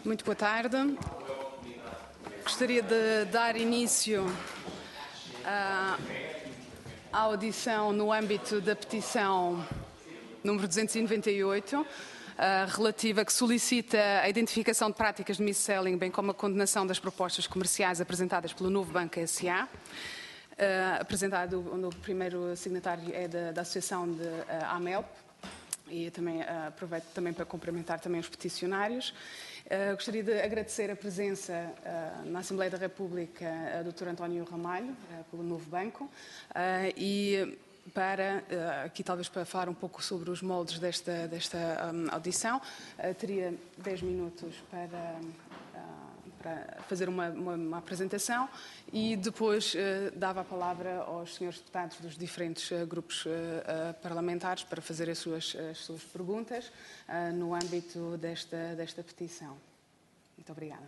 Muito boa tarde. Gostaria de dar início à audição no âmbito da petição número 298, relativa que solicita a identificação de práticas de mis-selling, bem como a condenação das propostas comerciais apresentadas pelo Novo Banco S.A. Apresentado no primeiro signatário é da Associação de AMELP, e também aproveito também para cumprimentar também os peticionários. Gostaria de agradecer a presença na Assembleia da República do Dr. António Ramalho, pelo Novo Banco, e para, aqui talvez para falar um pouco sobre os moldes desta audição, teria 10 minutos para fazer uma apresentação e depois dava a palavra aos senhores deputados dos diferentes grupos parlamentares para fazer as suas perguntas no âmbito desta petição. Muito obrigada.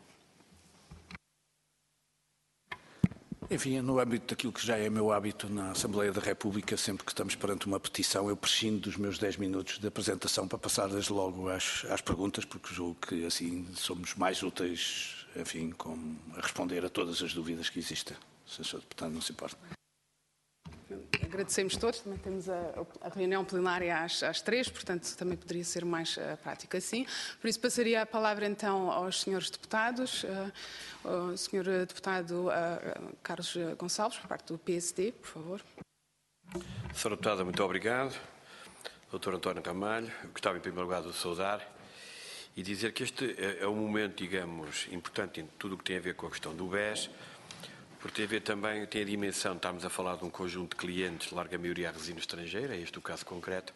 Enfim, no âmbito daquilo que já é meu hábito na Assembleia da República, sempre que estamos perante uma petição, eu prescindo dos meus 10 minutos de apresentação para passar desde logo às perguntas, porque julgo que assim somos mais úteis, enfim, a responder a todas as dúvidas que existem. Se o Sr. Deputado não se importa. Agradecemos todos, também temos a reunião plenária às 3, portanto também poderia ser mais prático assim. Por isso passaria a palavra então aos senhores deputados. O senhor deputado Carlos Gonçalves, por parte do PSD, por favor. Sra. Deputada, muito obrigado. Dr. António Ramalho, gostava em primeiro lugar de saudar e dizer que este é um momento, digamos, importante em tudo o que tem a ver com a questão do BES, porque tem a dimensão de estarmos a falar de um conjunto de clientes, de larga maioria a residir no estrangeiro, é este o caso concreto,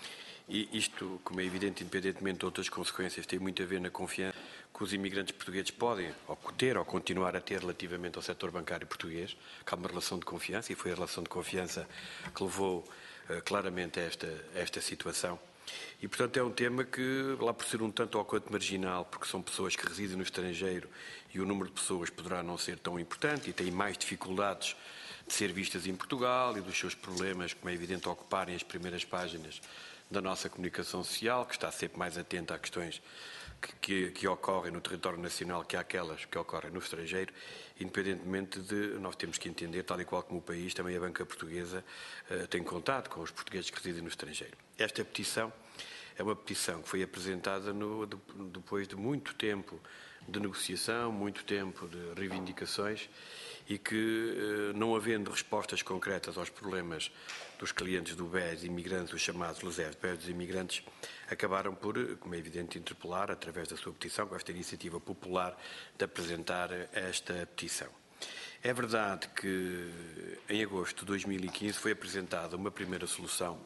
e isto, como é evidente, independentemente de outras consequências, tem muito a ver na confiança que os imigrantes portugueses podem ter ou continuar a ter relativamente ao setor bancário português, que há uma relação de confiança, e foi a relação de confiança que levou claramente a esta situação. E, portanto, é um tema que, lá por ser um tanto ou quanto marginal, porque são pessoas que residem no estrangeiro e o número de pessoas poderá não ser tão importante e têm mais dificuldades de ser vistas em Portugal e dos seus problemas, como é evidente, ocuparem as primeiras páginas da nossa comunicação social, que está sempre mais atenta a questões que ocorrem no território nacional que aquelas que ocorrem no estrangeiro, independentemente de nós temos que entender, tal e qual como o país, também a banca portuguesa tem contato com os portugueses que residem no estrangeiro. Esta petição é uma petição que foi apresentada depois de muito tempo de negociação, muito tempo de reivindicações e que, não havendo respostas concretas aos problemas dos clientes do BES, imigrantes, os chamados LUSEF, BES dos imigrantes, acabaram por, como é evidente, interpelar, através da sua petição, com esta iniciativa popular, de apresentar esta petição. É verdade que, em agosto de 2015, foi apresentada uma primeira solução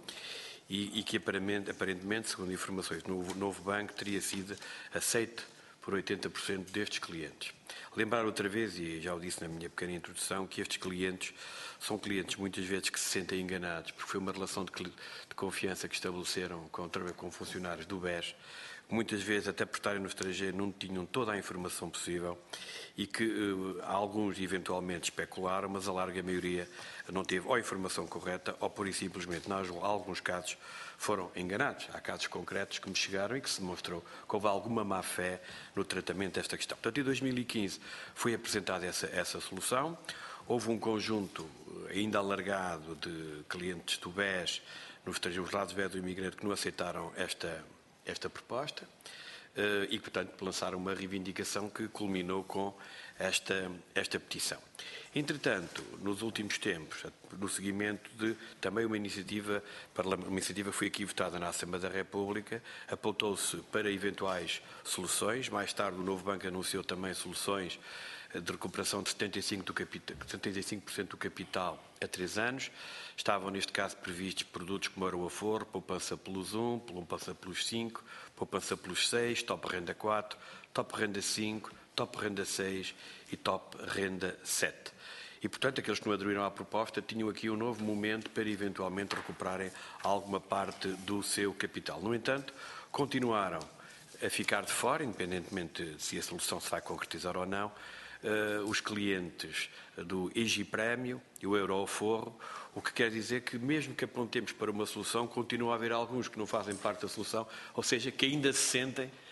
e que, aparentemente, segundo informações do Novo Banco, teria sido aceita por 80% destes clientes. Lembrar outra vez, e já o disse na minha pequena introdução, que estes clientes são clientes muitas vezes que se sentem enganados, porque foi uma relação de confiança que estabeleceram com funcionários do BES, que muitas vezes, até por estarem no estrangeiro, não tinham toda a informação possível e que alguns eventualmente especularam, mas a larga maioria não teve ou a informação correta ou, pura e simplesmente, em alguns casos, foram enganados. Há casos concretos que me chegaram e que se demonstrou que houve alguma má-fé no tratamento desta questão. Portanto, em 2015 foi apresentada essa solução. Houve um conjunto ainda alargado de clientes do BES, nos lados BES do imigrante, que não aceitaram esta proposta e, portanto, lançaram uma reivindicação que culminou com esta petição. Entretanto, nos últimos tempos, no seguimento de também uma iniciativa foi aqui votada na Assembleia da República, apontou-se para eventuais soluções. Mais tarde, o Novo Banco anunciou também soluções de recuperação de 75% do capital a 3 anos. Estavam, neste caso, previstos produtos como era o Aforo, poupança pelos 1, poupança pelos 5, poupança pelos 6, Top Renda 4, Top Renda 5, Top Renda 6 e Top Renda 7. E, portanto, aqueles que não aderiram à proposta tinham aqui um novo momento para eventualmente recuperarem alguma parte do seu capital. No entanto, continuaram a ficar de fora, independentemente de se a solução se vai concretizar ou não, os clientes do EG Prémio e o Euro Forro, o que quer dizer que, mesmo que apontemos para uma solução, continua a haver alguns que não fazem parte da solução, ou seja, que ainda se sentem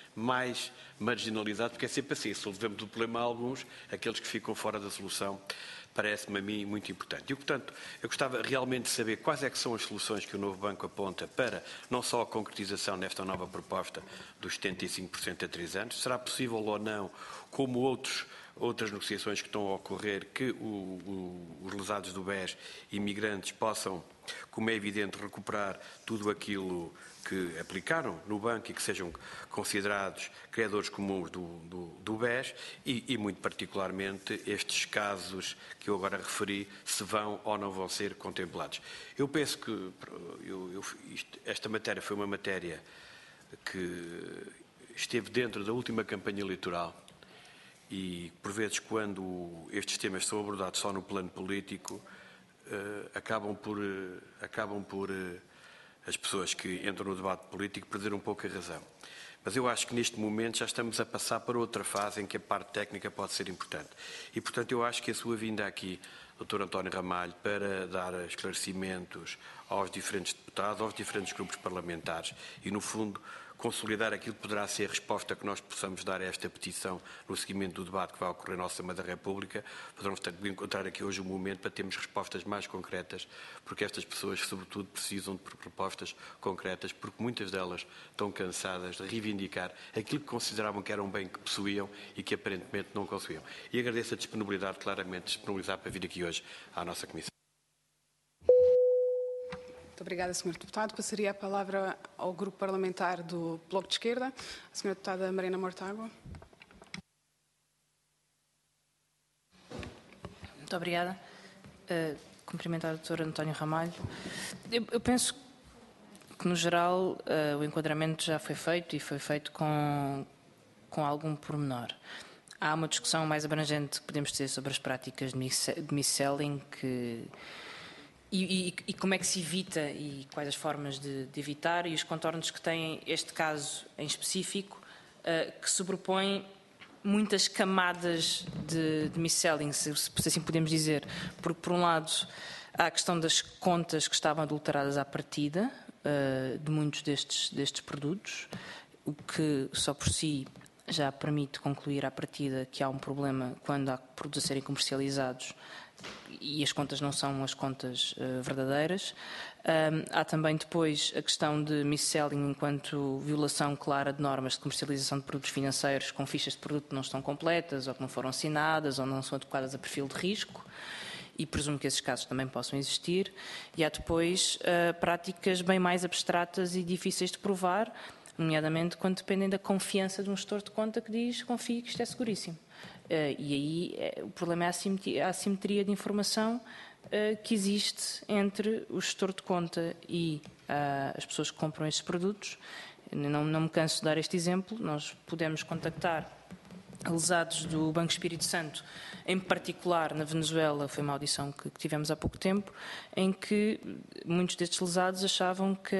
mais marginalizados, porque é sempre assim, se resolvemos o problema a alguns, aqueles que ficam fora da solução, parece-me a mim muito importante. E, portanto, eu gostava realmente de saber quais é que são as soluções que o novo banco aponta para não só a concretização nesta nova proposta dos 75% a 3 anos, será possível ou não, como outras negociações que estão a ocorrer, que os lesados do BES imigrantes possam, como é evidente, recuperar tudo aquilo que aplicaram no banco e que sejam considerados credores comuns do BES e, muito particularmente, estes casos que eu agora referi, se vão ou não vão ser contemplados. Eu penso que esta matéria foi uma matéria que esteve dentro da última campanha eleitoral e, por vezes, quando estes temas são abordados só no plano político, acabam por as pessoas que entram no debate político perder um pouco a razão. Mas eu acho que neste momento já estamos a passar para outra fase em que a parte técnica pode ser importante. E, portanto, eu acho que a sua vinda aqui, Dr. António Ramalho, para dar esclarecimentos aos diferentes deputados, aos diferentes grupos parlamentares e, no fundo, consolidar aquilo que poderá ser a resposta que nós possamos dar a esta petição no seguimento do debate que vai ocorrer na Assembleia da República, poderemos encontrar aqui hoje um momento para termos respostas mais concretas, porque estas pessoas, sobretudo, precisam de propostas concretas, porque muitas delas estão cansadas de reivindicar aquilo que consideravam que era um bem que possuíam e que aparentemente não conseguiam. E agradeço a disponibilidade, claramente, de disponibilizar para vir aqui hoje à nossa Comissão. Muito obrigada, Sr. Deputado. Passaria a palavra ao Grupo Parlamentar do Bloco de Esquerda, a Sra. Deputada Marina Mortágua. Muito obrigada. Cumprimentar o Dr. António Ramalho. Eu penso que, no geral, o enquadramento já foi feito e foi feito com algum pormenor. Há uma discussão mais abrangente que podemos ter sobre as práticas de mis-selling e como é que se evita e quais as formas de evitar e os contornos que tem este caso em específico, que sobrepõe muitas camadas de mis-selling, se assim podemos dizer. Porque, por um lado, há a questão das contas que estavam adulteradas à partida de muitos destes produtos, o que só por si já permite concluir à partida que há um problema quando há produtos a serem comercializados e as contas não são as contas verdadeiras. Há também depois a questão de mis-selling enquanto violação clara de normas de comercialização de produtos financeiros com fichas de produto que não estão completas ou que não foram assinadas ou não são adequadas a perfil de risco, e presumo que esses casos também possam existir. E há depois práticas bem mais abstratas e difíceis de provar, nomeadamente quando dependem da confiança de um gestor de conta que diz: confie que isto é seguríssimo. E aí o problema é a assimetria de informação que existe entre o gestor de conta e as pessoas que compram estes produtos. Não me canso de dar este exemplo. Nós podemos contactar lesados do Banco Espírito Santo, em particular na Venezuela, foi uma audição que tivemos há pouco tempo, em que muitos destes lesados achavam que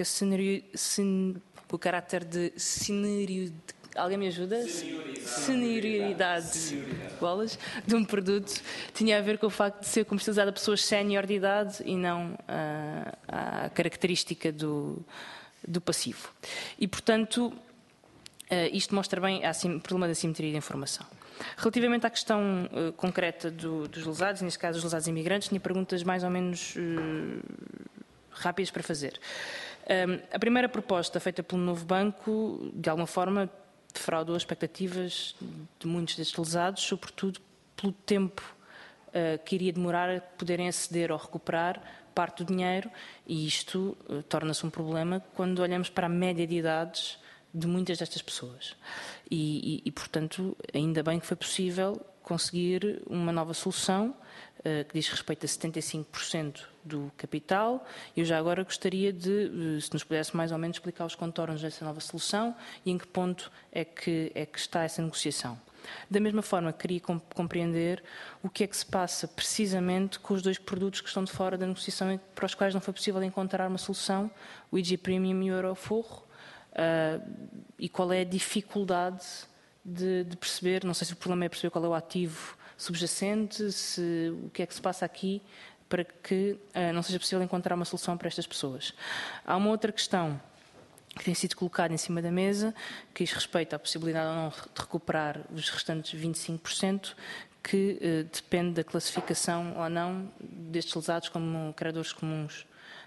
o caráter de senioridade, alguém me ajuda? Senioridade. Bolas, de um produto tinha a ver com o facto de ser comercializado a pessoas sénior de idade e não a característica do passivo. E, portanto, isto mostra bem o problema da assimetria de informação. Relativamente à questão concreta dos lesados, neste caso os lesados imigrantes, tinha perguntas mais ou menos rápidas para fazer. A primeira proposta feita pelo novo banco, de alguma forma, defraudou as expectativas de muitos destes lesados, sobretudo pelo tempo que iria demorar a poderem aceder ou recuperar parte do dinheiro, e isto torna-se um problema quando olhamos para a média de idades de muitas destas pessoas. E, portanto, ainda bem que foi possível conseguir uma nova solução que diz respeito a 75% do capital. Eu já agora gostaria de, se nos pudesse mais ou menos explicar os contornos dessa nova solução e em que ponto é que está essa negociação. Da mesma forma, queria compreender o que é que se passa precisamente com os dois produtos que estão de fora da negociação e para os quais não foi possível encontrar uma solução, o IG Premium e o Euroforro, e qual é a dificuldade de perceber, não sei se o problema é perceber qual é o ativo subjacente, o que é que se passa aqui para que não seja possível encontrar uma solução para estas pessoas. Há uma outra questão que tem sido colocado em cima da mesa, que diz respeito à possibilidade ou não de recuperar os restantes 25%, que depende da classificação ou não destes lesados como credores comuns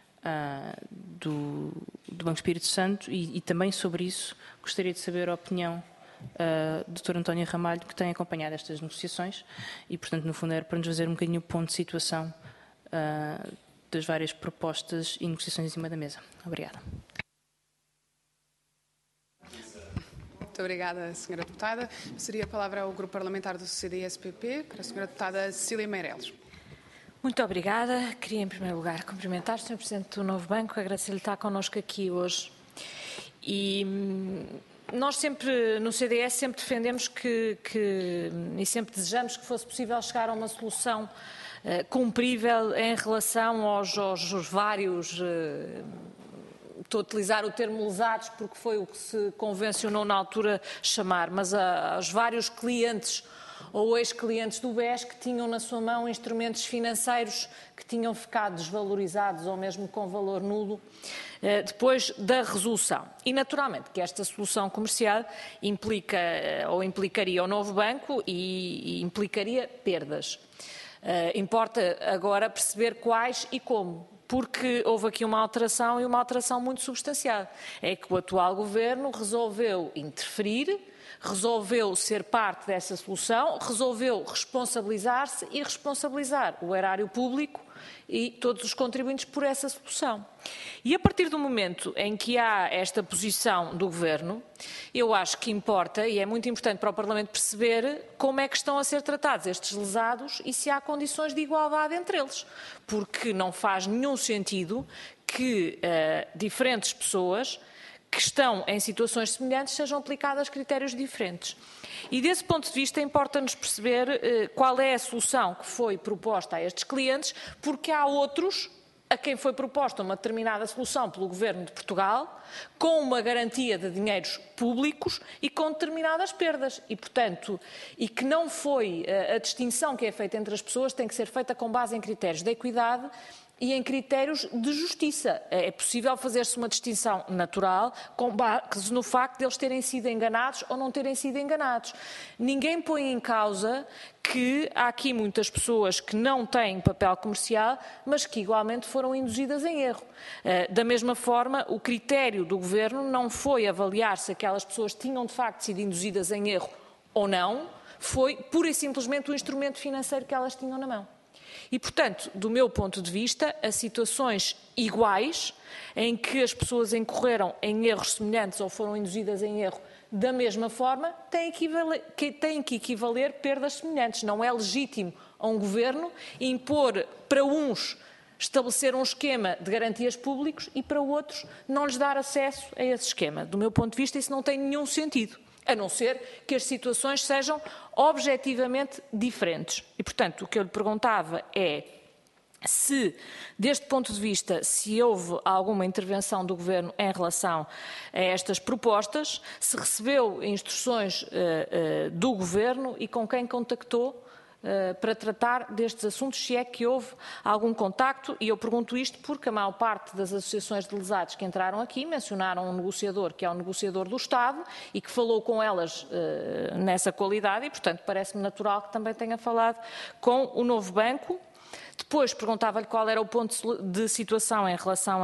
do Banco Espírito Santo, e também sobre isso gostaria de saber a opinião do Dr. António Ramalho, que tem acompanhado estas negociações e, portanto, no fundo era para nos fazer um bocadinho o ponto de situação das várias propostas e negociações em cima da mesa. Obrigada. Muito obrigada, Sra. Deputada. Seria a palavra ao Grupo Parlamentar do CDS-PP, para a Sra. Deputada Cecília Meireles. Muito obrigada. Queria, em primeiro lugar, cumprimentar o Sr. Presidente do Novo Banco, agradecer-lhe estar connosco aqui hoje. E nós sempre, no CDS, sempre defendemos e sempre desejamos que fosse possível chegar a uma solução cumprível em relação aos vários... Estou a utilizar o termo lesados porque foi o que se convencionou na altura chamar, mas aos vários clientes ou ex-clientes do BES que tinham na sua mão instrumentos financeiros que tinham ficado desvalorizados ou mesmo com valor nulo depois da resolução. E, naturalmente, que esta solução comercial implica ou implicaria o novo banco e implicaria perdas. Importa agora perceber quais e como. Porque houve aqui uma alteração e uma alteração muito substancial. É que o atual governo resolveu interferir, resolveu ser parte dessa solução, resolveu responsabilizar-se e responsabilizar o erário público e todos os contribuintes por essa solução. E a partir do momento em que há esta posição do Governo, eu acho que importa, e é muito importante para o Parlamento perceber como é que estão a ser tratados estes lesados e se há condições de igualdade entre eles. Porque não faz nenhum sentido que diferentes pessoas que estão em situações semelhantes sejam aplicadas critérios diferentes. E desse ponto de vista importa-nos perceber qual é a solução que foi proposta a estes clientes, porque há outros a quem foi proposta uma determinada solução pelo Governo de Portugal, com uma garantia de dinheiros públicos e com determinadas perdas. E, portanto, e que não foi a distinção que é feita entre as pessoas, tem que ser feita com base em critérios de equidade e em critérios de justiça. É possível fazer-se uma distinção natural com base no facto de eles terem sido enganados ou não terem sido enganados. Ninguém põe em causa que há aqui muitas pessoas que não têm papel comercial, mas que igualmente foram induzidas em erro. Da mesma forma, o critério do Governo não foi avaliar se aquelas pessoas tinham de facto sido induzidas em erro ou não, foi pura e simplesmente o instrumento financeiro que elas tinham na mão. E, portanto, do meu ponto de vista, as situações iguais, em que as pessoas incorreram em erros semelhantes ou foram induzidas em erro da mesma forma, têm que equivaler perdas semelhantes. Não é legítimo a um governo impor para uns estabelecer um esquema de garantias públicos e para outros não lhes dar acesso a esse esquema. Do meu ponto de vista, isso não tem nenhum sentido, a não ser que as situações sejam objetivamente diferentes. E, portanto, o que eu lhe perguntava é se, deste ponto de vista, se houve alguma intervenção do Governo em relação a estas propostas, se recebeu instruções do Governo e com quem contactou para tratar destes assuntos, se é que houve algum contacto. E eu pergunto isto porque a maior parte das associações de lesados que entraram aqui mencionaram um negociador que é o negociador do Estado e que falou com elas nessa qualidade e, portanto, parece-me natural que também tenha falado com o novo banco. Depois perguntava-lhe qual era o ponto de situação em relação a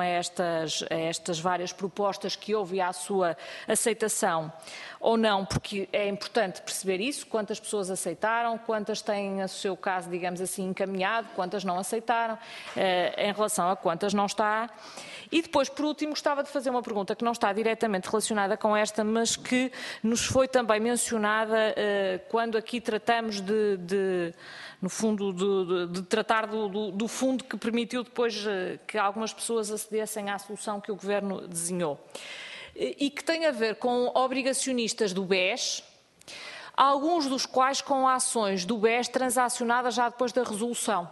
estas várias propostas que houve e à sua aceitação ou não, porque é importante perceber isso, quantas pessoas aceitaram, quantas têm o seu caso, digamos assim, encaminhado, quantas não aceitaram, em relação a quantas não está. E depois, por último, gostava de fazer uma pergunta que não está diretamente relacionada com esta, mas que nos foi também mencionada quando aqui tratamos no fundo, de tratar do fundo que permitiu depois que algumas pessoas acedessem à solução que o Governo desenhou. E que tem a ver com obrigacionistas do BES, alguns dos quais com ações do BES transacionadas já depois da resolução.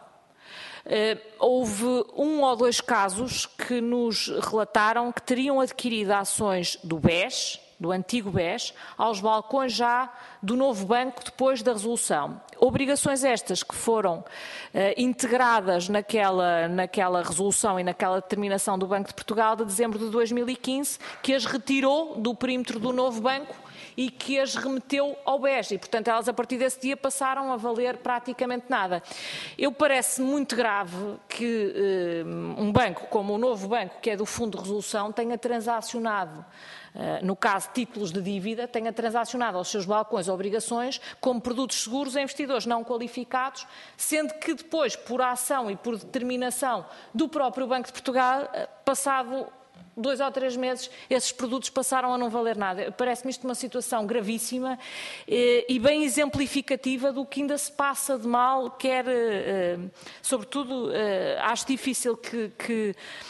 Houve 1 ou 2 casos que nos relataram que teriam adquirido ações do BES do antigo BES, aos balcões já do novo banco depois da resolução. Obrigações estas que foram integradas naquela resolução e naquela determinação do Banco de Portugal de dezembro de 2015, que as retirou do perímetro do novo banco e que as remeteu ao BES. E, portanto, elas a partir desse dia passaram a valer praticamente nada. Eu parece muito grave que um banco como o novo banco, que é do Fundo de Resolução, tenha transacionado, no caso títulos de dívida, tenha transacionado aos seus balcões obrigações como produtos seguros a investidores não qualificados, sendo que depois, por ação e por determinação do próprio Banco de Portugal, passado 2 ou 3 meses, esses produtos passaram a não valer nada. Parece-me isto uma situação gravíssima e bem exemplificativa do que ainda se passa de mal, quer, sobretudo, acho difícil que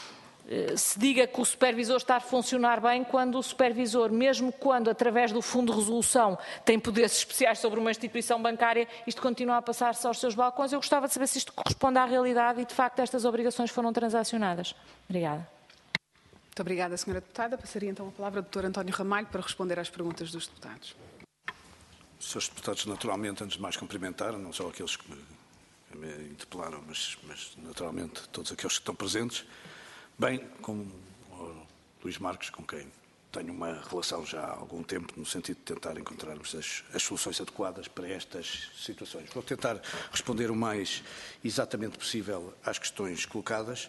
se diga que o supervisor está a funcionar bem quando o supervisor, mesmo quando através do Fundo de Resolução tem poderes especiais sobre uma instituição bancária, isto continua a passar-se aos seus balcões. Eu gostava de saber se isto corresponde à realidade e de facto estas obrigações foram transacionadas. Obrigada. Muito obrigada, Sra. Deputada. Passaria então a palavra ao Dr. António Ramalho para responder às perguntas dos deputados. Senhores deputados, naturalmente, antes de mais cumprimentar, não só aqueles que me interpelaram, mas naturalmente todos aqueles que estão presentes, bem como o Luís Marques, com quem tenho uma relação já há algum tempo, no sentido de tentar encontrarmos as soluções adequadas para estas situações. Vou tentar responder o mais exatamente possível às questões colocadas,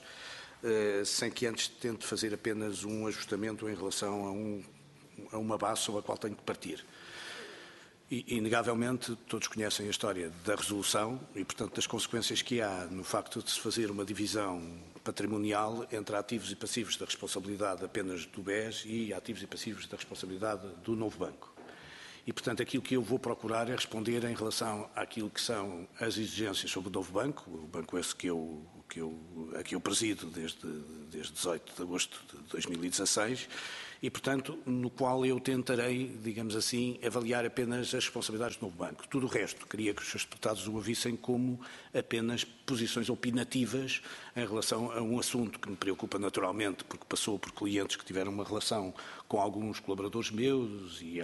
sem que antes tente fazer apenas um ajustamento em relação a uma base sobre a qual tenho que partir. Inegavelmente, todos conhecem a história da resolução e, portanto, das consequências que há no facto de se fazer uma divisão patrimonial entre ativos e passivos da responsabilidade apenas do BES e ativos e passivos da responsabilidade do novo banco. E, portanto, aquilo que eu vou procurar é responder em relação àquilo que são as exigências sobre o novo banco, o banco esse que eu presido desde 18 de agosto de 2016, e, portanto, no qual eu tentarei, digamos assim, avaliar apenas as responsabilidades do novo banco. Tudo o resto, queria que os seus deputados o avissem como apenas posições opinativas em relação a um assunto que me preocupa naturalmente, porque passou por clientes que tiveram uma relação com alguns colaboradores meus e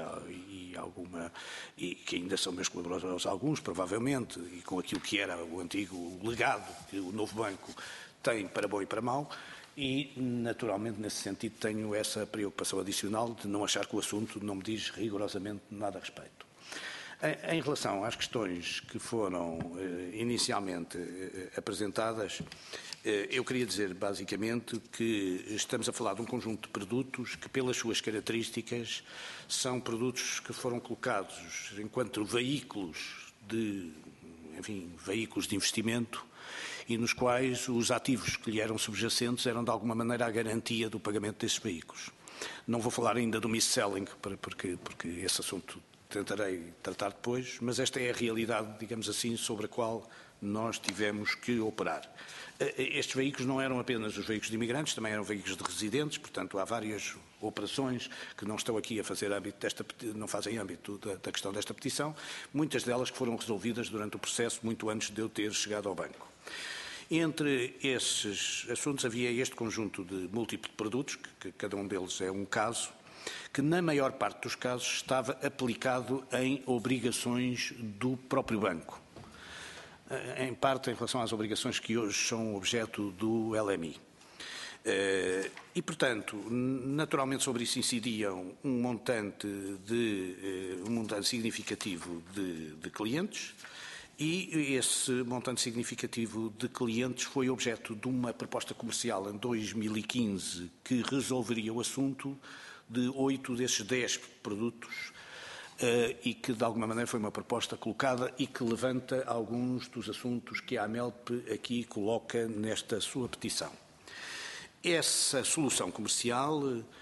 que ainda são meus colaboradores alguns, provavelmente, e com aquilo que era o antigo legado que o novo banco tem para bom e para mau. E, naturalmente, nesse sentido, tenho essa preocupação adicional de não achar que o assunto não me diz rigorosamente nada a respeito. Em relação às questões que foram inicialmente apresentadas, eu queria dizer, basicamente, que estamos a falar de um conjunto de produtos que, pelas suas características, são produtos que foram colocados enquanto veículos de investimento, e nos quais os ativos que lhe eram subjacentes eram, de alguma maneira, a garantia do pagamento desses veículos. Não vou falar ainda do mis-selling, porque esse assunto tentarei tratar depois, mas esta é a realidade, digamos assim, sobre a qual nós tivemos que operar. Estes veículos não eram apenas os veículos de imigrantes, também eram veículos de residentes, portanto, há várias operações que não estão aqui a fazer não fazem âmbito da questão desta petição, muitas delas que foram resolvidas durante o processo, muito antes de eu ter chegado ao banco. Entre esses assuntos havia este conjunto de múltiplos produtos, que cada um deles é um caso, que na maior parte dos casos estava aplicado em obrigações do próprio banco. Em parte em relação às obrigações que hoje são objeto do LMI. E, portanto, naturalmente sobre isso incidiam um montante significativo de clientes, e esse montante significativo de clientes foi objeto de uma proposta comercial em 2015 que resolveria o assunto de 8 desses 10 produtos e que, de alguma maneira, foi uma proposta colocada e que levanta alguns dos assuntos que a AMELP aqui coloca nesta sua petição. Essa solução comercial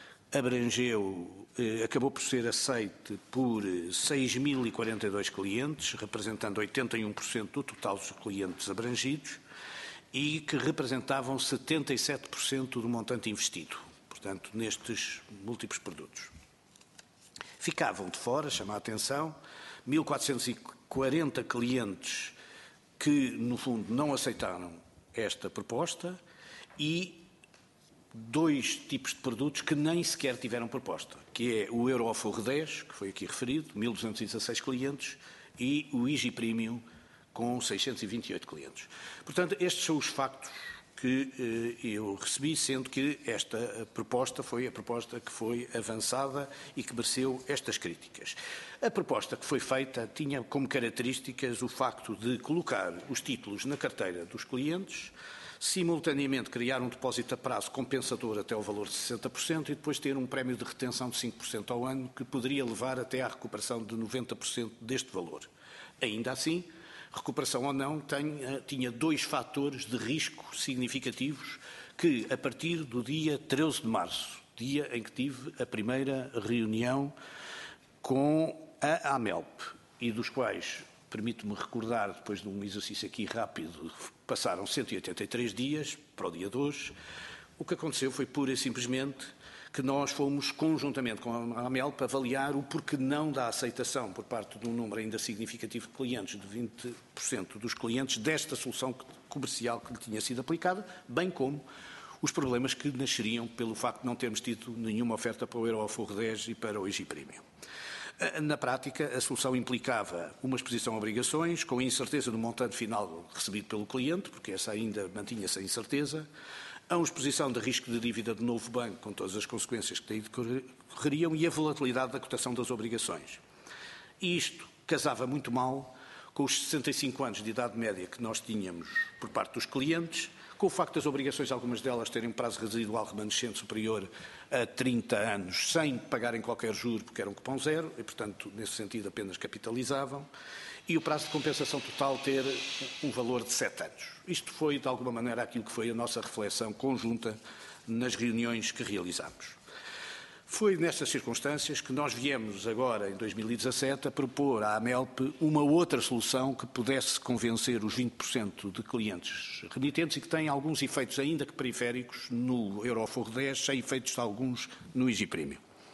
acabou por ser aceite por 6.042 clientes, representando 81% do total dos clientes abrangidos e que representavam 77% do montante investido, portanto, nestes múltiplos produtos. Ficavam de fora, chama a atenção, 1.440 clientes que, no fundo, não aceitaram esta proposta e dois tipos de produtos que nem sequer tiveram proposta, que é o Euroforre 10, que foi aqui referido, 1.216 clientes, e o Easy Premium, com 628 clientes. Portanto, estes são os factos que eu recebi, sendo que esta proposta foi a proposta que foi avançada e que mereceu estas críticas. A proposta que foi feita tinha como características o facto de colocar os títulos na carteira dos clientes, simultaneamente criar um depósito a prazo compensador até ao valor de 60% e depois ter um prémio de retenção de 5% ao ano, que poderia levar até à recuperação de 90% deste valor. Ainda assim, recuperação ou não, tinha dois fatores de risco significativos que, a partir do dia 13 de março, dia em que tive a primeira reunião com a AMELP, e dos quais, permito-me recordar, depois de um exercício aqui rápido, passaram 183 dias para o dia de hoje, o que aconteceu foi pura e simplesmente que nós fomos, conjuntamente com a AMELP, avaliar o porquê não da aceitação por parte de um número ainda significativo de clientes, de 20% dos clientes, desta solução comercial que lhe tinha sido aplicada, bem como os problemas que nasceriam pelo facto de não termos tido nenhuma oferta para o Euroforre 10 e para o Easy Premium. Na prática, a solução implicava uma exposição a obrigações, com a incerteza do montante final recebido pelo cliente, porque essa ainda mantinha-se a incerteza, a uma exposição de risco de dívida do novo banco, com todas as consequências que daí decorreriam, e a volatilidade da cotação das obrigações. E isto casava muito mal com os 65 anos de idade média que nós tínhamos por parte dos clientes, com o facto das obrigações, algumas delas, terem um prazo residual remanescente superior a 30 anos, sem pagarem qualquer juro, porque era um cupom zero, e, portanto, nesse sentido, apenas capitalizavam, e o prazo de compensação total ter um valor de 7 anos. Isto foi, de alguma maneira, aquilo que foi a nossa reflexão conjunta nas reuniões que realizámos. Foi nestas circunstâncias que nós viemos agora, em 2017, a propor à AMELP uma outra solução que pudesse convencer os 20% de clientes remitentes e que tem alguns efeitos ainda que periféricos no Euroforre 10, sem efeitos de alguns no Easy Premium.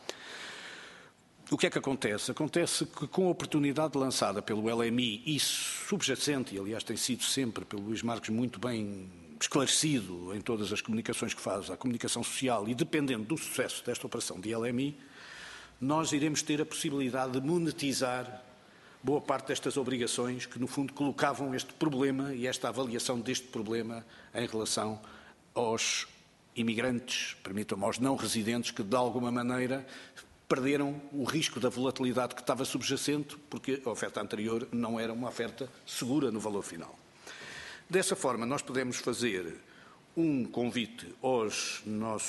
O que é que acontece? Acontece que, com a oportunidade lançada pelo LMI e subjacente, e aliás tem sido sempre pelo Luís Marques muito bem esclarecido em todas as comunicações que faz, a comunicação social, e dependendo do sucesso desta operação de LMI, nós iremos ter a possibilidade de monetizar boa parte destas obrigações que, no fundo, colocavam este problema e esta avaliação deste problema em relação aos imigrantes, permitam-me, aos não residentes, que, de alguma maneira, perderam o risco da volatilidade que estava subjacente, porque a oferta anterior não era uma oferta segura no valor final. Dessa forma, nós podemos fazer um convite aos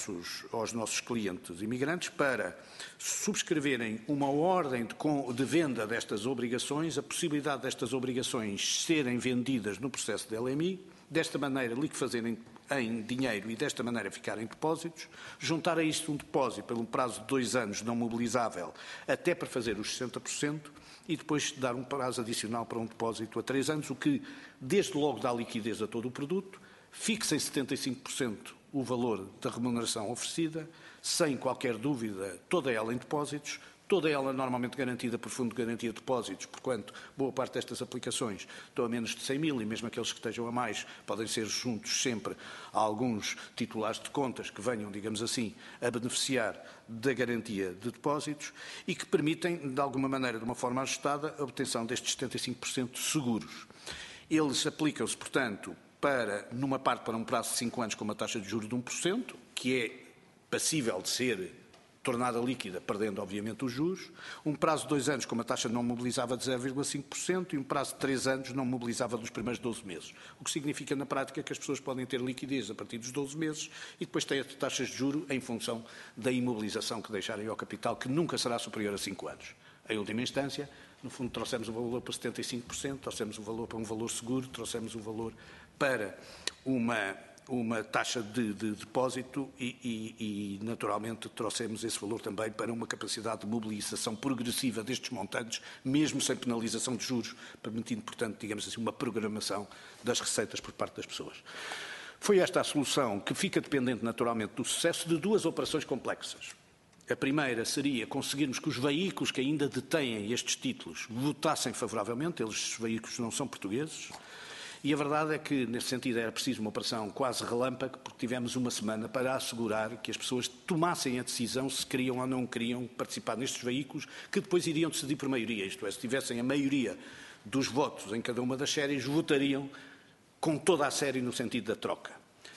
nossos clientes imigrantes para subscreverem uma ordem de venda destas obrigações, a possibilidade destas obrigações serem vendidas no processo de LMI, desta maneira liquefazerem em dinheiro e desta maneira ficarem depósitos, juntar a isto um depósito pelo prazo de 2 anos não mobilizável até para fazer os 60% e depois dar um prazo adicional para um depósito a 3 anos, o que desde logo dá liquidez a todo o produto, fixa em 75% o valor da remuneração oferecida, sem qualquer dúvida, toda ela em depósitos, toda ela normalmente garantida por fundo de garantia de depósitos, porquanto boa parte destas aplicações estão a menos de 100 mil e mesmo aqueles que estejam a mais podem ser juntos sempre a alguns titulares de contas que venham, digamos assim, a beneficiar da garantia de depósitos e que permitem, de alguma maneira, de uma forma ajustada, a obtenção destes 75% seguros. Eles aplicam-se, portanto, numa parte para um prazo de 5 anos com uma taxa de juros de 1%, que é passível de ser tornada líquida, perdendo obviamente os juros, um prazo de 2 anos com uma taxa não mobilizável de 0,5% e um prazo de 3 anos não mobilizável dos primeiros 12 meses. O que significa na prática que as pessoas podem ter liquidez a partir dos 12 meses e depois têm as taxas de juros em função da imobilização que deixarem ao capital, que nunca será superior a 5 anos. Em última instância, no fundo trouxemos o valor para 75%, trouxemos o valor para um valor seguro, trouxemos o valor para uma taxa de depósito e, naturalmente, trouxemos esse valor também para uma capacidade de mobilização progressiva destes montantes, mesmo sem penalização de juros, permitindo, portanto, digamos assim, uma programação das receitas por parte das pessoas. Foi esta a solução que fica dependente, naturalmente, do sucesso de 2 operações complexas. A primeira seria conseguirmos que os veículos que ainda detêm estes títulos votassem favoravelmente, estes veículos não são portugueses, E a verdade é que, nesse sentido, era preciso uma operação quase relâmpago, porque tivemos uma semana para assegurar que as pessoas tomassem a decisão se queriam ou não queriam participar nestes veículos, que depois iriam decidir por maioria, isto é, se tivessem a maioria dos votos em cada uma das séries, votariam com toda a série no sentido da troca.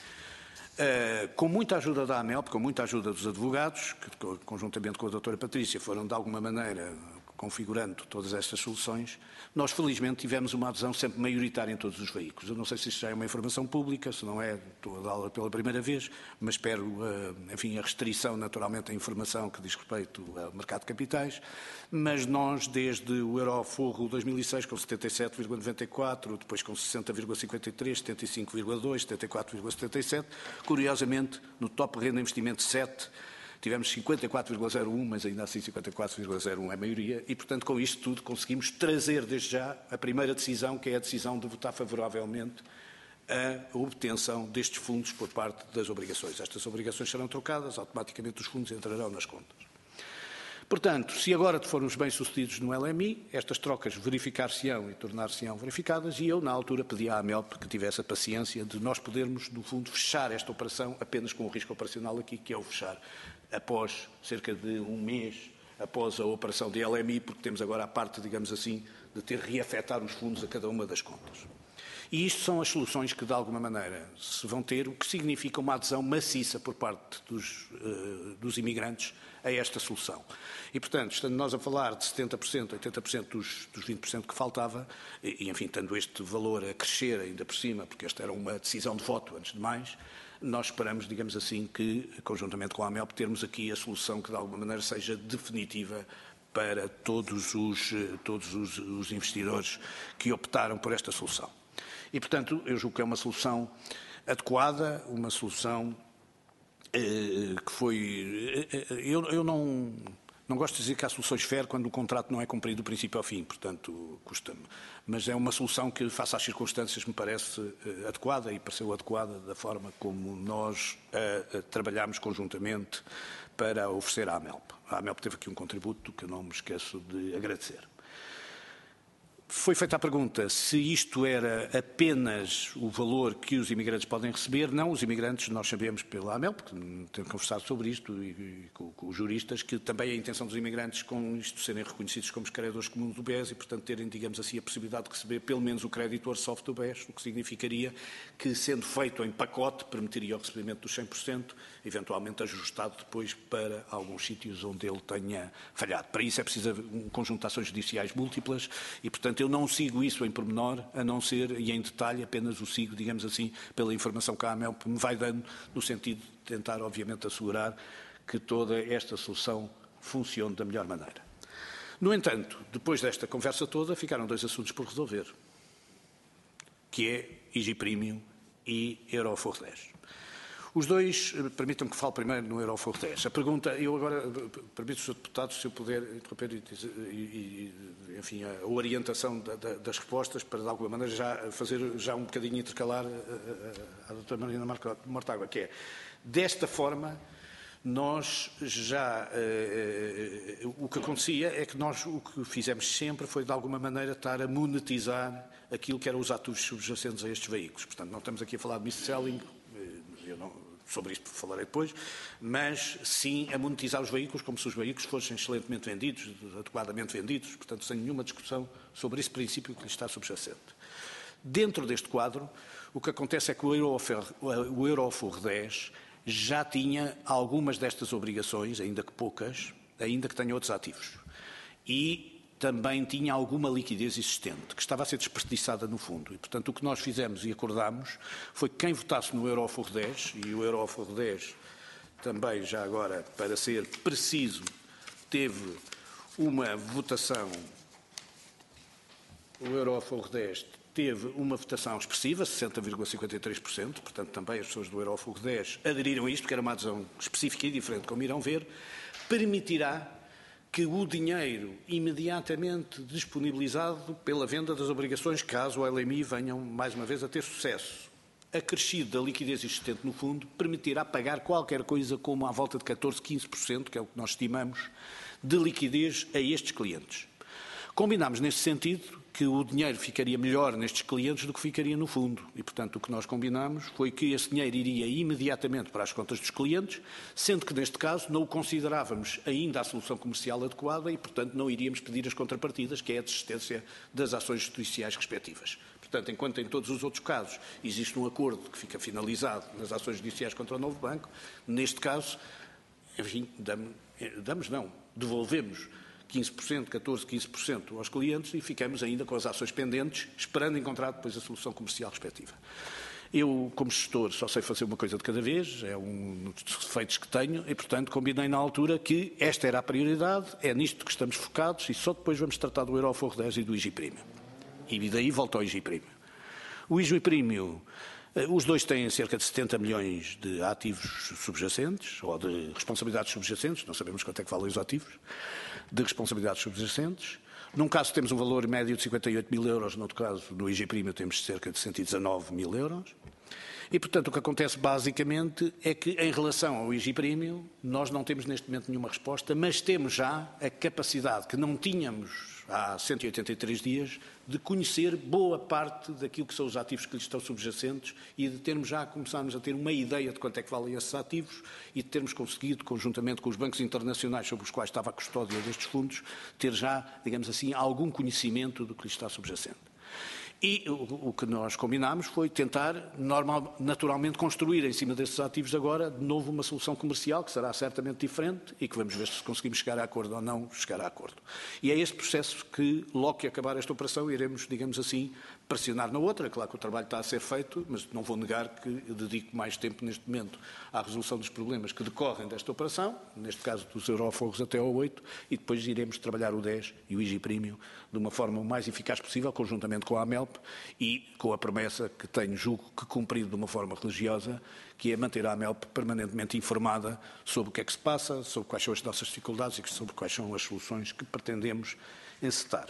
Com muita ajuda da AMELP, com muita ajuda dos advogados, que conjuntamente com a doutora Patrícia foram de alguma maneira configurando todas estas soluções, nós felizmente tivemos uma adesão sempre maioritária em todos os veículos. Eu não sei se isto já é uma informação pública, se não é, estou a dá-la pela primeira vez, mas espero, enfim, a restrição naturalmente à informação que diz respeito ao mercado de capitais, mas nós desde o Euroforro 2006 com 77,94, depois com 60,53, 75,2, 74,77, curiosamente no top renda investimento 7, tivemos 54,01, mas ainda assim 54,01 é a maioria, e portanto com isto tudo conseguimos trazer desde já a primeira decisão, que é a decisão de votar favoravelmente a obtenção destes fundos por parte das obrigações. Estas obrigações serão trocadas, automaticamente os fundos entrarão nas contas. Portanto, se agora formos bem-sucedidos no LMI, estas trocas verificar-se-ão e tornar-se-ão verificadas, e eu, na altura, pedi à AMELP que tivesse a paciência de nós podermos, no fundo, fechar esta operação apenas com o risco operacional aqui, que é o fechar após cerca de um mês, após a operação de LMI, porque temos agora a parte, digamos assim, de ter reafetar os fundos a cada uma das contas. E isto são as soluções que, de alguma maneira, se vão ter, o que significa uma adesão maciça por parte dos imigrantes a esta solução. E, portanto, estando nós a falar de 70%, 80% dos 20% que faltava, e, enfim, tendo este valor a crescer ainda por cima, porque esta era uma decisão de voto, antes de mais, nós esperamos, digamos assim, que, conjuntamente com a AMELP, termos aqui a solução que, de alguma maneira, seja definitiva para todos os investidores que optaram por esta solução. E, portanto, eu julgo que é uma solução adequada, uma solução que foi... Eu não gosto de dizer que há soluções fair quando o contrato não é cumprido do princípio ao fim, portanto, custa-me. Mas é uma solução que, face às circunstâncias, me parece adequada e pareceu adequada da forma como nós trabalhámos conjuntamente para oferecer à AMELP. A AMELP teve aqui um contributo que eu não me esqueço de agradecer. Foi feita a pergunta se isto era apenas o valor que os imigrantes podem receber. Não, os imigrantes, nós sabemos pela AMEL, porque temos conversado sobre isto e com os juristas, que também a intenção dos imigrantes com isto serem reconhecidos como os credores comuns do BES e, portanto, terem, digamos assim, a possibilidade de receber pelo menos o crédito soft do BES, o que significaria que, sendo feito em pacote, permitiria o recebimento dos 100%, eventualmente ajustado depois para alguns sítios onde ele tenha falhado. Para isso é preciso um conjunto de ações judiciais múltiplas e, portanto, eu não sigo isso em pormenor, a não ser, e em detalhe, apenas o sigo, digamos assim, pela informação que a AMELP me vai dando, no sentido de tentar, obviamente, assegurar que toda esta solução funcione da melhor maneira. No entanto, depois desta conversa toda, ficaram dois assuntos por resolver, que é IGI Premium e Eurofor 10. Os dois, permitam-me que fale primeiro no Eurofor 10. A pergunta, eu agora permito, Sr. Deputado, se eu puder interromper enfim, a orientação das respostas, para de alguma maneira já fazer um bocadinho intercalar a doutora Marina Mortágua, que é, desta forma, nós já, o que acontecia é que nós o que fizemos sempre foi, de alguma maneira, estar a monetizar aquilo que eram os ativos subjacentes a estes veículos. Portanto, não estamos aqui a falar de mis-selling, sobre isso falarei depois, mas sim a monetizar os veículos como se os veículos fossem excelentemente vendidos, adequadamente vendidos, portanto, sem nenhuma discussão sobre esse princípio que lhe está subjacente. Dentro deste quadro, o que acontece é que o Eurofor 10 já tinha algumas destas obrigações, ainda que poucas, ainda que tenha outros ativos. E também tinha alguma liquidez existente, que estava a ser desperdiçada no fundo. E, portanto, o que nós fizemos e acordámos foi que quem votasse no Eurofor 10, e o Eurofor 10 também, já agora, para ser preciso, teve uma votação, o Eurofor 10 teve uma votação expressiva, 60,53%, portanto, também as pessoas do Eurofor 10 aderiram a isto, que era uma adesão específica e diferente, como irão ver, permitirá que o dinheiro imediatamente disponibilizado pela venda das obrigações, caso o LMI venham mais uma vez a ter sucesso, acrescido da liquidez existente no fundo, permitirá pagar qualquer coisa como à volta de 14, 15%, que é o que nós estimamos, de liquidez a estes clientes. Combinámos nesse sentido que o dinheiro ficaria melhor nestes clientes do que ficaria no fundo. E, portanto, o que nós combinamos foi que esse dinheiro iria imediatamente para as contas dos clientes, sendo que, neste caso, não o considerávamos ainda a solução comercial adequada e, portanto, não iríamos pedir as contrapartidas, que é a desistência das ações judiciais respectivas. Portanto, enquanto em todos os outros casos existe um acordo que fica finalizado nas ações judiciais contra o novo banco, neste caso, enfim, devolvemos 15%, 14%, 15% aos clientes e ficamos ainda com as ações pendentes, esperando encontrar depois a solução comercial respectiva. Eu, como gestor, só sei fazer uma coisa de cada vez, é um dos defeitos que tenho e, portanto, combinei na altura que esta era a prioridade, é nisto que estamos focados e só depois vamos tratar do Euroforro 10 e do IGI-Prémio. E daí volta ao IGI-Prémio. O IGI-Prémio, os dois têm cerca de 70 milhões de ativos subjacentes, ou de responsabilidades subjacentes, não sabemos quanto é que valem os ativos, de responsabilidades subjacentes. Num caso temos um valor médio de 58 mil euros, no outro caso, no IGI-Prémio, temos cerca de 119 mil euros. E, portanto, o que acontece basicamente é que, em relação ao IGI-Prémio, nós não temos neste momento nenhuma resposta, mas temos já a capacidade que não tínhamos há 183 dias de conhecer boa parte daquilo que são os ativos que lhes estão subjacentes e de termos já começarmos a ter uma ideia de quanto é que valem esses ativos e de termos conseguido, conjuntamente com os bancos internacionais sobre os quais estava a custódia destes fundos, ter já, digamos assim, algum conhecimento do que lhes está subjacente. E o que nós combinámos foi tentar, naturalmente, construir em cima desses ativos agora, de novo, uma solução comercial que será certamente diferente e que vamos ver se conseguimos chegar a acordo ou não chegar a acordo. E é este processo que, logo que acabar esta operação, iremos, digamos assim, pressionar na outra. Claro que o trabalho está a ser feito, mas não vou negar que dedico mais tempo neste momento à resolução dos problemas que decorrem desta operação, neste caso dos Euroforros até ao 8, e depois iremos trabalhar o 10 e o IGI-Prémio de uma forma o mais eficaz possível, conjuntamente com a AMELP e com a promessa que tenho, julgo que cumprido de uma forma religiosa, que é manter a AMELP permanentemente informada sobre o que é que se passa, sobre quais são as nossas dificuldades e sobre quais são as soluções que pretendemos encetar.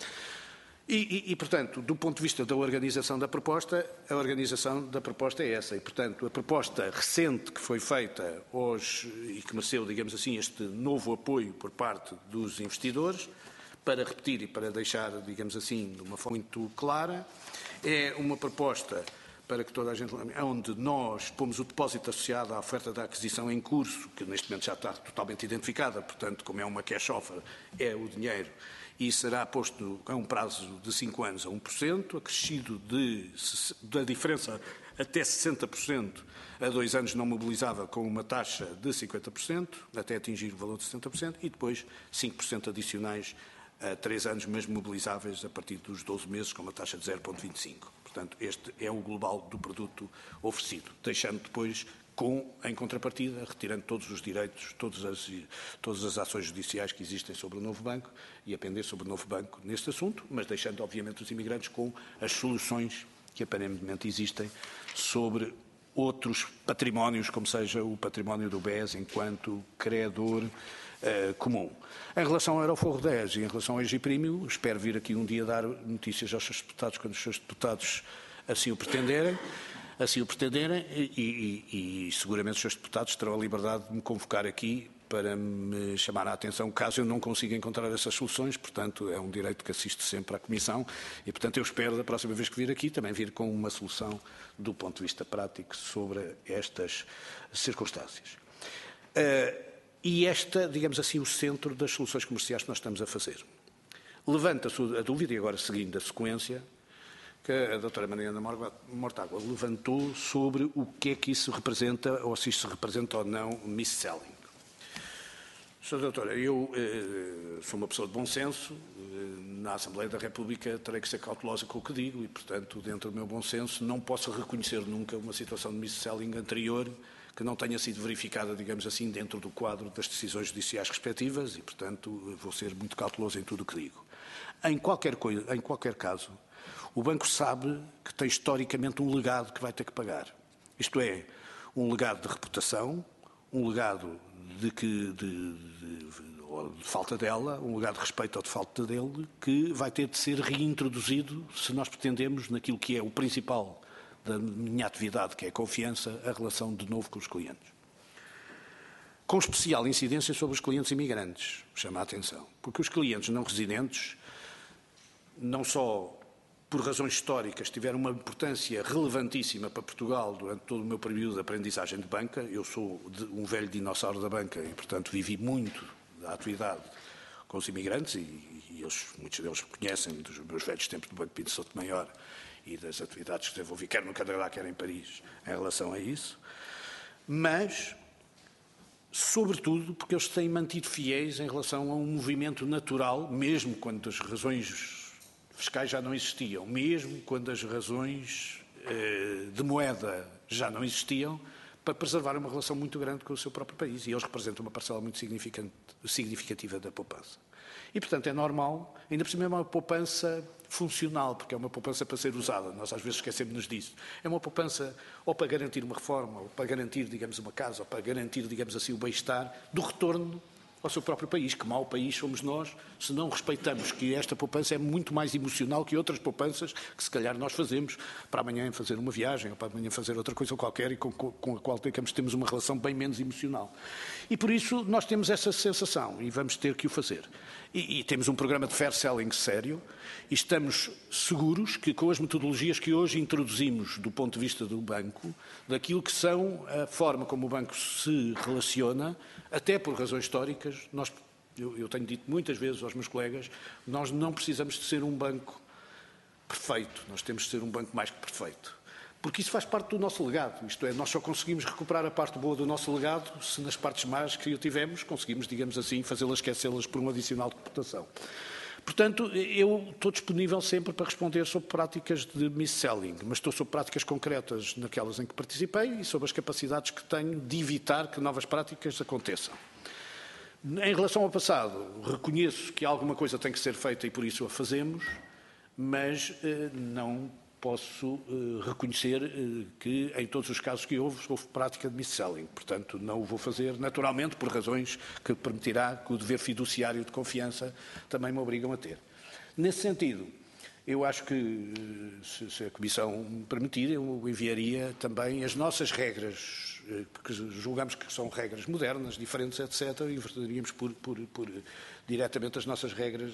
E, portanto, do ponto de vista da organização da proposta, a organização da proposta é essa. E, portanto, a proposta recente que foi feita hoje e que mereceu, digamos assim, este novo apoio por parte dos investidores, para repetir e para deixar, digamos assim, de uma forma muito clara, é uma proposta, para que toda a gente lembre, onde nós pomos o depósito associado à oferta da aquisição em curso, que neste momento já está totalmente identificada, portanto, como é uma cash offer, é o dinheiro, e será posto a um prazo de 5 anos a 1%, acrescido da diferença até 60% a 2 anos não mobilizável com uma taxa de 50%, até atingir o valor de 70%, e depois 5% adicionais a 3 anos, mesmo mobilizáveis a partir dos 12 meses, com uma taxa de 0,25%. Portanto, este é o global do produto oferecido, deixando depois, em contrapartida, retirando todos os direitos, todas as ações judiciais que existem sobre o novo banco e a pender sobre o novo banco neste assunto, mas deixando, obviamente, os imigrantes com as soluções que aparentemente existem sobre outros patrimónios, como seja o património do BES enquanto credor comum. Em relação ao Euroforro 10 e em relação ao IGI-Prémio, espero vir aqui um dia dar notícias aos seus deputados quando os seus deputados assim o pretenderem e seguramente os seus deputados terão a liberdade de me convocar aqui para me chamar a atenção caso eu não consiga encontrar essas soluções. Portanto, é um direito que assisto sempre à Comissão e, portanto, eu espero da próxima vez que vir aqui também vir com uma solução do ponto de vista prático sobre estas circunstâncias. E digamos assim, o centro das soluções comerciais que nós estamos a fazer. Levanta-se a dúvida, e agora seguindo a sequência, que a doutora Mariana Mortágua levantou sobre o que é que isso representa, ou se isso representa ou não mis-selling. Sra. Doutora, eu sou uma pessoa de bom senso, na Assembleia da República terei que ser cautelosa com o que digo e, portanto, dentro do meu bom senso, não posso reconhecer nunca uma situação de mis-selling anterior que não tenha sido verificada, digamos assim, dentro do quadro das decisões judiciais respectivas e, portanto, vou ser muito cauteloso em tudo o que digo. Em qualquer caso, o banco sabe que tem historicamente um legado que vai ter que pagar. Isto é, um legado de reputação, um legado de falta dela, um legado de respeito ou de falta dele, que vai ter de ser reintroduzido se nós pretendemos, naquilo que é o principal da minha atividade, que é a confiança, a relação de novo com os clientes. Com especial incidência sobre os clientes imigrantes, chama a atenção, porque os clientes não residentes não só por razões históricas, tiveram uma importância relevantíssima para Portugal durante todo o meu período de aprendizagem de banca. Eu sou um velho dinossauro da banca e, portanto, vivi muito da atividade com os imigrantes e muitos deles conhecem dos meus velhos tempos do Banco Pinto Souto Maior e das atividades que desenvolvi, quer no Canadá, quer em Paris, em relação a isso. Mas, sobretudo, porque eles se têm mantido fiéis em relação a um movimento natural, mesmo quando as razões fiscais já não existiam, mesmo quando as razões de moeda já não existiam, para preservar uma relação muito grande com o seu próprio país. E eles representam uma parcela muito significativa da poupança. E, portanto, é normal, ainda por cima é uma poupança funcional, porque é uma poupança para ser usada. Nós às vezes esquecemos-nos disso. É uma poupança ou para garantir uma reforma, ou para garantir, digamos, uma casa, ou para garantir, digamos assim, o bem-estar do retorno ao seu próprio país. Que mau país somos nós se não respeitamos que esta poupança é muito mais emocional que outras poupanças que se calhar nós fazemos para amanhã fazer uma viagem ou para amanhã fazer outra coisa qualquer e com a qual temos uma relação bem menos emocional. E por isso nós temos essa sensação e vamos ter que o fazer. E temos um programa de fair selling sério e estamos seguros que com as metodologias que hoje introduzimos do ponto de vista do banco, daquilo que são a forma como o banco se relaciona, até por razões históricas, eu tenho dito muitas vezes aos meus colegas, nós não precisamos de ser um banco perfeito, nós temos de ser um banco mais que perfeito. Porque isso faz parte do nosso legado, isto é, nós só conseguimos recuperar a parte boa do nosso legado se nas partes más que o tivemos conseguimos, digamos assim, fazê-las esquecê-las por um adicional de reputação. Portanto, eu estou disponível sempre para responder sobre práticas de mis-selling, mas estou sobre práticas concretas naquelas em que participei e sobre as capacidades que tenho de evitar que novas práticas aconteçam. Em relação ao passado, reconheço que alguma coisa tem que ser feita e por isso a fazemos, mas não posso reconhecer que em todos os casos que houve prática de mis-selling. Portanto, não o vou fazer naturalmente por razões que permitirá que o dever fiduciário de confiança também me obrigam a ter. Nesse sentido, eu acho que, se a Comissão me permitir, eu enviaria também as nossas regras, porque julgamos que são regras modernas, diferentes, etc., e enviaríamos diretamente as nossas regras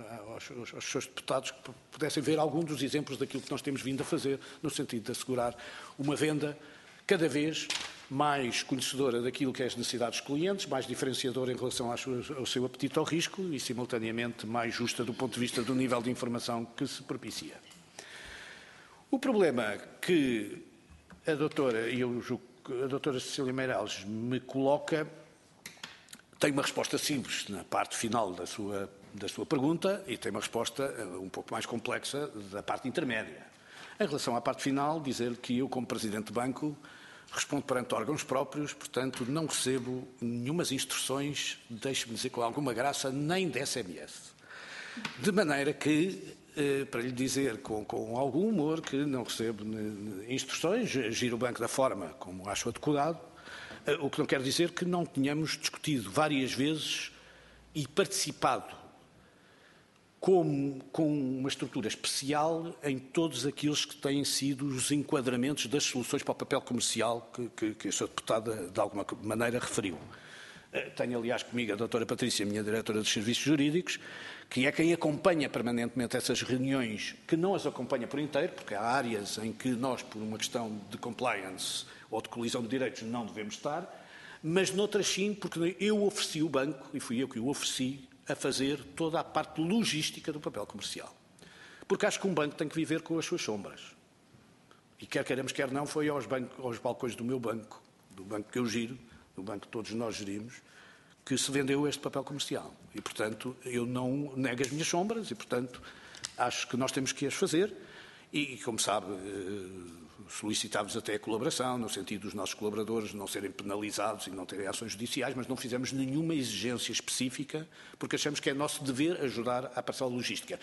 aos seus deputados que pudessem ver algum dos exemplos daquilo que nós temos vindo a fazer, no sentido de assegurar uma venda cada vez mais conhecedora daquilo que é as necessidades dos clientes, mais diferenciadora em relação ao seu apetite ao risco e, simultaneamente, mais justa do ponto de vista do nível de informação que se propicia. O problema que a doutora Cecília Meirelles me coloca tem uma resposta simples na parte final da sua pergunta e tem uma resposta um pouco mais complexa da parte intermédia. Em relação à parte final, dizer que eu, como Presidente do Banco, respondo perante órgãos próprios, portanto, não recebo nenhumas instruções, deixe-me dizer com alguma graça, nem de SMS. De maneira que, para lhe dizer com algum humor que não recebo instruções, giro o banco da forma como acho adequado, o que não quer dizer que não tenhamos discutido várias vezes e participado com uma estrutura especial em todos aqueles que têm sido os enquadramentos das soluções para o papel comercial que a Sra. Deputada, de alguma maneira, referiu. Tenho, aliás, comigo a doutora Patrícia, minha diretora dos Serviços Jurídicos, que é quem acompanha permanentemente essas reuniões, que não as acompanha por inteiro, porque há áreas em que nós, por uma questão de compliance ou de colisão de direitos, não devemos estar, mas noutras sim, porque eu ofereci o banco, e fui eu que o ofereci, a fazer toda a parte logística do papel comercial. Porque acho que um banco tem que viver com as suas sombras. E quer queiramos, quer não, foi aos balcões do meu banco, do banco que eu giro, do banco que todos nós gerimos, que se vendeu este papel comercial. E, portanto, eu não nego as minhas sombras e, portanto, acho que nós temos que as fazer. E, como sabe, solicitámos até a colaboração, no sentido dos nossos colaboradores não serem penalizados e não terem ações judiciais, mas não fizemos nenhuma exigência específica, porque achamos que é nosso dever ajudar à parcela logística.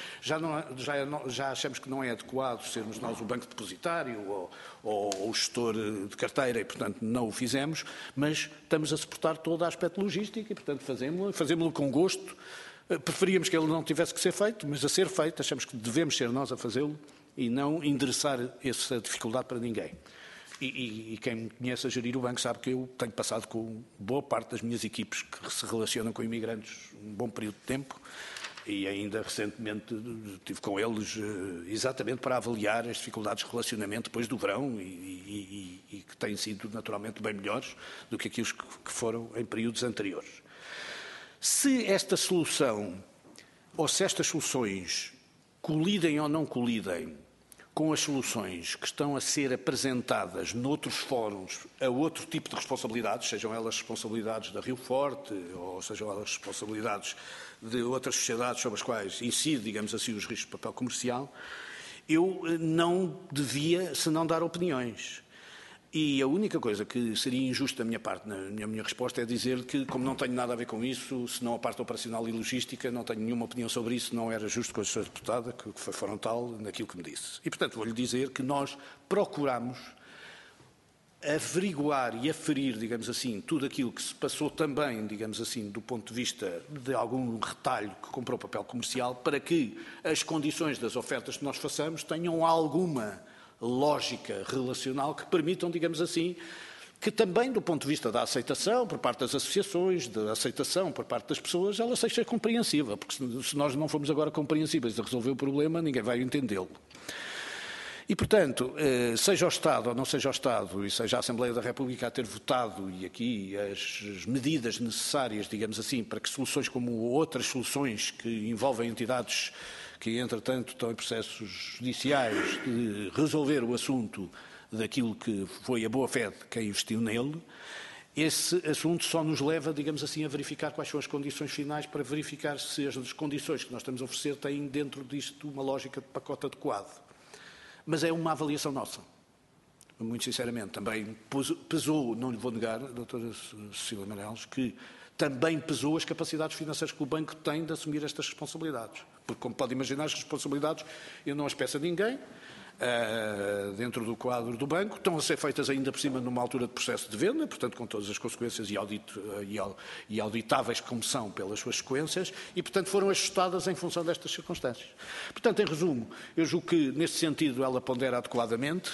Já achamos que não é adequado sermos nós o banco depositário ou o gestor de carteira e, portanto, não o fizemos, mas estamos a suportar todo o aspecto logístico e, portanto, fazemos-lo com gosto. Preferíamos que ele não tivesse que ser feito, mas a ser feito, achamos que devemos ser nós a fazê-lo e não endereçar essa dificuldade para ninguém. E quem me conhece a gerir o banco sabe que eu tenho passado com boa parte das minhas equipes que se relacionam com imigrantes um bom período de tempo E ainda recentemente estive com eles exatamente para avaliar as dificuldades de relacionamento depois do verão e que têm sido naturalmente bem melhores do que aqueles que foram em períodos anteriores. Se esta solução, ou se estas soluções colidem ou não colidem com as soluções que estão a ser apresentadas noutros fóruns a outro tipo de responsabilidades, sejam elas responsabilidades da Rio Forte ou sejam elas responsabilidades de outras sociedades sobre as quais incide, digamos assim, os riscos de papel comercial, eu não devia senão dar opiniões. E a única coisa que seria injusta da minha parte, na minha resposta, é dizer que, como não tenho nada a ver com isso, senão a parte operacional e logística, não tenho nenhuma opinião sobre isso, não era justo com a Sra. Deputada, que foi frontal naquilo que me disse. E, portanto, vou-lhe dizer que nós procuramos averiguar e aferir, digamos assim, tudo aquilo que se passou também, digamos assim, do ponto de vista de algum retalho que comprou papel comercial, para que as condições das ofertas que nós façamos tenham alguma lógica relacional que permitam, digamos assim, que também do ponto de vista da aceitação por parte das associações, da aceitação por parte das pessoas, ela seja compreensiva, porque se nós não formos agora compreensíveis a resolver o problema, ninguém vai entendê-lo. E, portanto, seja o Estado ou não seja o Estado, e seja a Assembleia da República a ter votado, e aqui as medidas necessárias, digamos assim, para que soluções como outras soluções que envolvem entidades que, entretanto, estão em processos judiciais de resolver o assunto daquilo que foi a boa-fé de quem investiu nele, esse assunto só nos leva, digamos assim, a verificar quais são as condições finais para verificar se as condições que nós estamos a oferecer têm dentro disto uma lógica de pacote adequado. Mas é uma avaliação nossa. Muito sinceramente, também pesou, não lhe vou negar, doutora Cecília Meirelles, que também pesou as capacidades financeiras que o banco tem de assumir estas responsabilidades. Porque, como pode imaginar, as responsabilidades eu não as peço a ninguém, dentro do quadro do banco, estão a ser feitas ainda por cima numa altura de processo de venda, portanto com todas as consequências e auditáveis como são pelas suas sequências, e portanto foram ajustadas em função destas circunstâncias. Portanto, em resumo, eu julgo que neste sentido ela pondera adequadamente,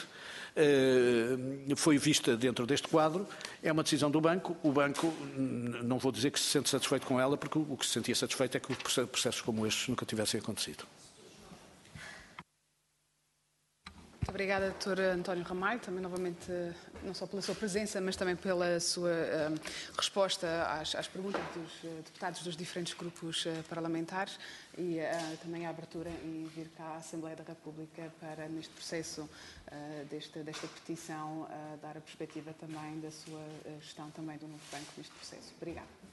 foi vista dentro deste quadro, é uma decisão do banco, o banco não vou dizer que se sente satisfeito com ela, porque o que se sentia satisfeito é que processos como estes nunca tivessem acontecido. Muito obrigada, Dr. António Ramalho, também novamente, não só pela sua presença, mas também pela sua resposta às perguntas dos deputados dos diferentes grupos parlamentares e também a abertura em vir cá à Assembleia da República para, neste processo desta petição, dar a perspectiva também da sua gestão também do novo banco neste processo. Obrigada.